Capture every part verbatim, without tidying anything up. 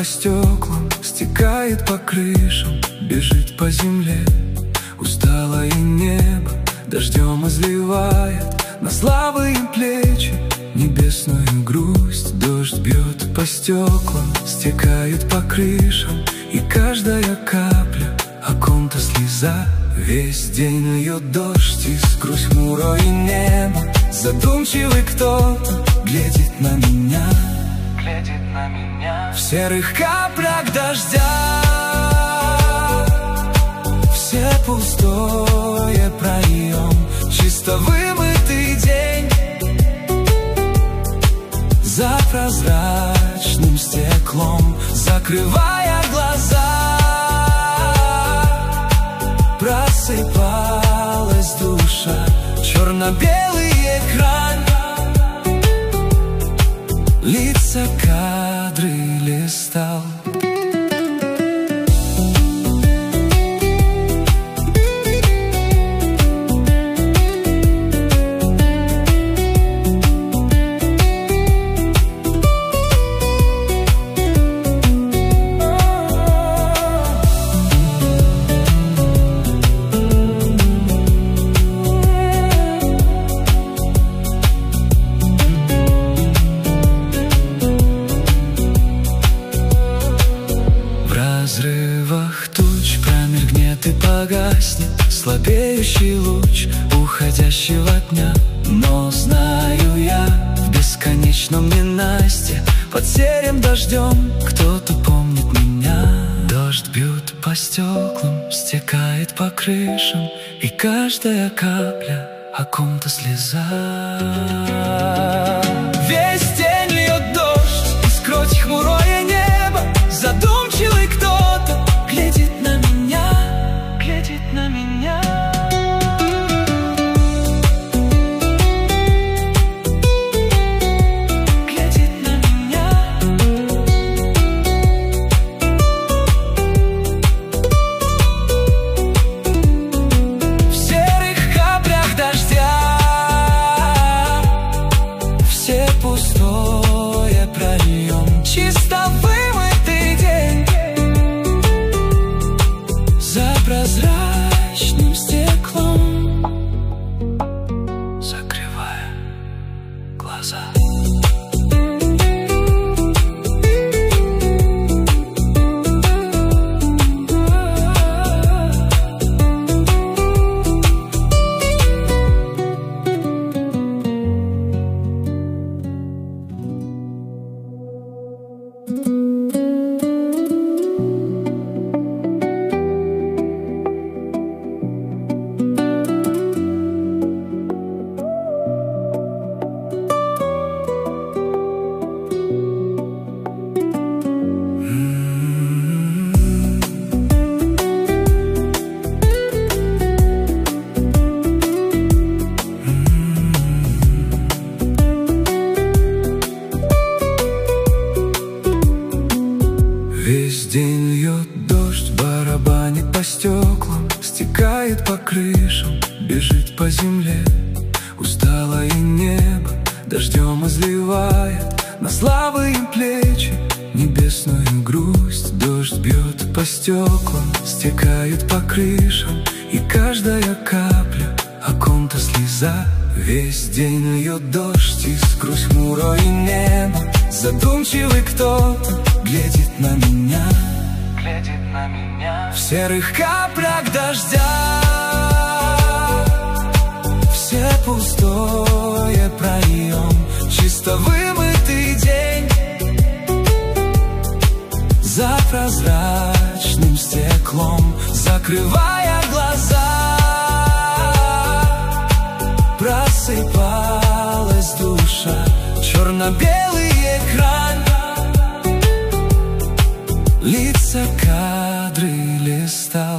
по стеклам, стекает по крышам, бежит по земле. Усталое небо дождем изливает на слабые плечи небесную грусть. Дождь бьет по стеклам, стекает по крышам, и каждая капля о ком-то слеза. Весь день льет дождь и сквозь хмурое небо задумчивый кто-то глядит на меня, глядит на меня. В серых каплях дождя все пустое проем, чисто вымытый день за прозрачным стеклом, закрывая глаза. Просыпалась душа, черно-белый экран, лица кадры листал. В разрывах туч промелькнет и погаснет слабеющий луч уходящего дня. Но знаю я, в бесконечном ненастье под серым дождем кто-то помнит меня. Дождь бьет по стеклам, стекает по крышам, и каждая капля о ком-то слеза. Весь день льет дождь, и сквозь хмурое небо задумчивый кто-то глядит на меня, глядит на меня. Глядит на меня. В серых каплях дождя все пустое прольем, чисто вымытый день за прозрачным стеклом, закрывая глаза. Весь день льет дождь, барабанит по стеклам, стекает по крышам, бежит по земле. Усталое небо дождем изливает на слабые плечи небесную грусть. Дождь бьет по стеклам, стекает по крышам, и каждая капля о ком-то слеза. Весь день льет дождь, и сквозь хмурое небо задумчивый кто-то глядит на меня, глядит на меня. В серых каплях дождя все пустое проем, чисто вымытый день за прозрачным стеклом, закрывая глаза. Просыпалась душа, черно-белый экран, лица кадры листал.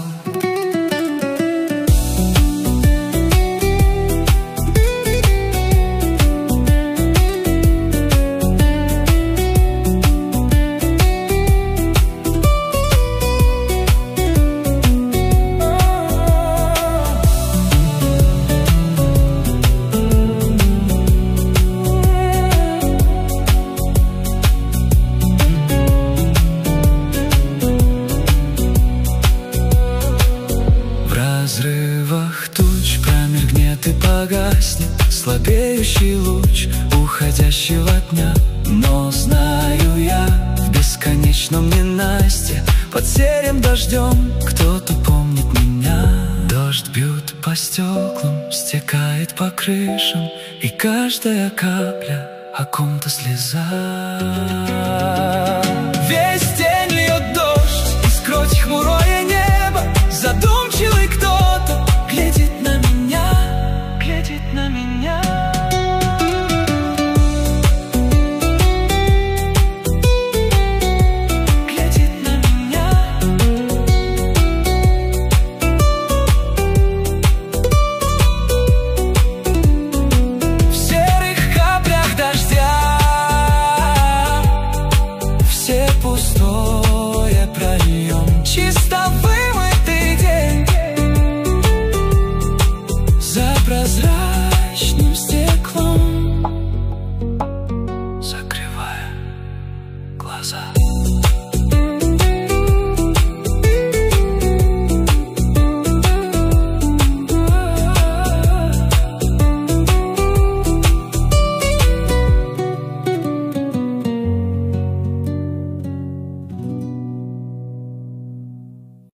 слабеющий луч уходящего дня. Но знаю я, в бесконечном ненастье, под серым дождем кто-то помнит меня. Дождь бьет по стеклам, стекает по крышам, и каждая капля о ком-то слеза. Весь день льет дождь, и скрозь хмурое небо задумчивый кто-то глядит на меня, глядит на меня.